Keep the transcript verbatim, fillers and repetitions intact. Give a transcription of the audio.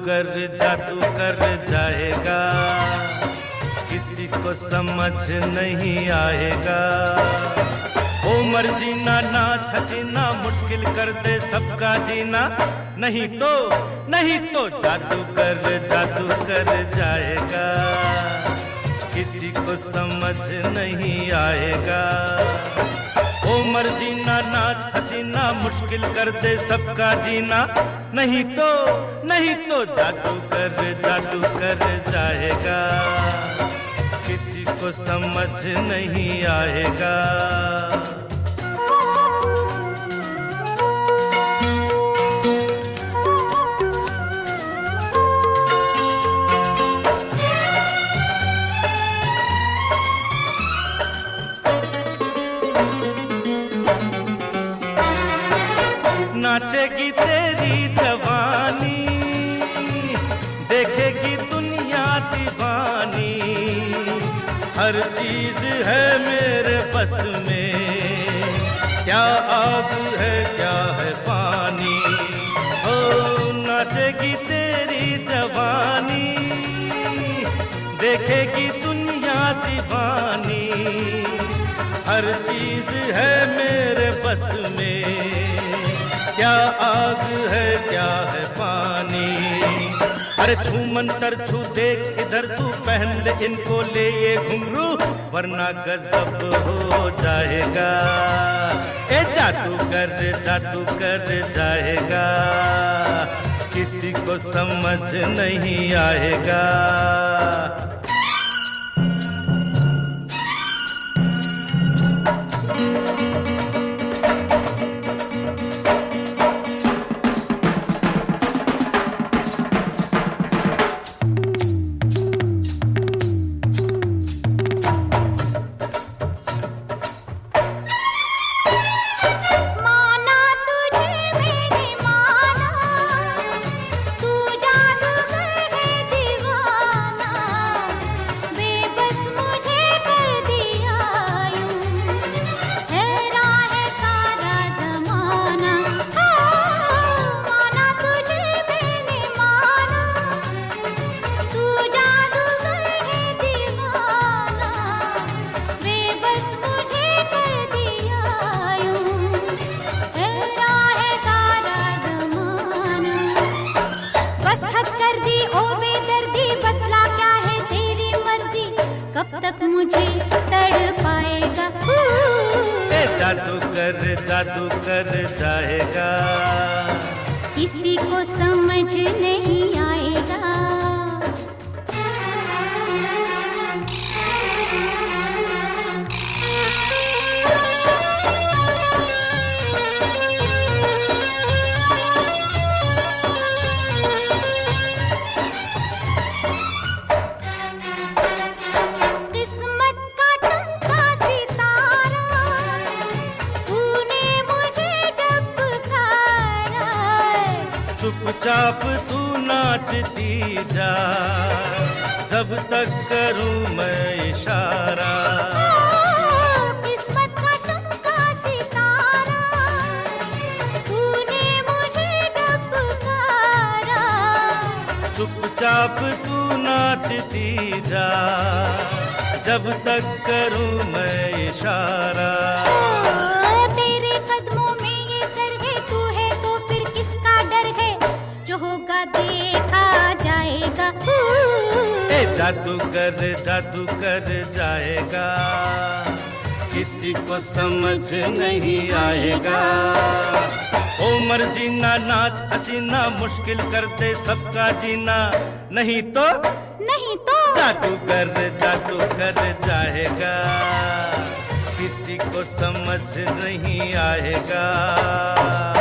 जादूगर जादू कर जाएगा, किसी को समझ नहीं आएगा। उमर जीना नाच हसीना मुश्किल कर दे सबका जीना, नहीं तो नहीं तो जादूगर जादू कर जाएगा, किसी को समझ नहीं आएगा। उमर जीना नाच हसीना मुश्किल कर दे सबका जीना, नहीं तो नहीं तो जादूगर जादू कर जाएगा, किसी को समझ नहीं आएगा। नाचेगी तेरी जवानी, देखेगी दुनिया दीवानी, हर चीज है मेरे बस में, क्या आग है क्या है पानी। ओ नाचेगी तेरी जवानी, देखेगी दुनिया दीवानी, हर चीज है मेरे बस में, क्या आग है क्या है पानी। अरे छू मंतर छू देख इधर तू पहन ले इनको ले ये घुंघरू, वरना गजब हो जाएगा। ए जादू कर जादू कर जाएगा, किसी को समझ नहीं आएगा। मुझे तड़पाएगा, जादू कर जादू कर जाएगा, किसी को समझ नहीं आएगा। चुपचाप तू नाचती जा, जब तक करूं मैं इशारा। किस्मत का चमका सितारा, तूने मुझे जब पुकारा। चुपचाप तू नाचती जा, जब तक करूं मैं इशारा। तेरे कदमों में ये सर है, तू है तो फिर किसका डर है, जो होगा देखा जाएगा। ए जादू कर जादू कर जाएगा, किसी को समझ नहीं आएगा। उमर जीना नाच हसीना मुश्किल कर दे सबका जीना, नहीं तो नहीं तो जादूगर जादू कर जाएगा, किसी को समझ नहीं आएगा।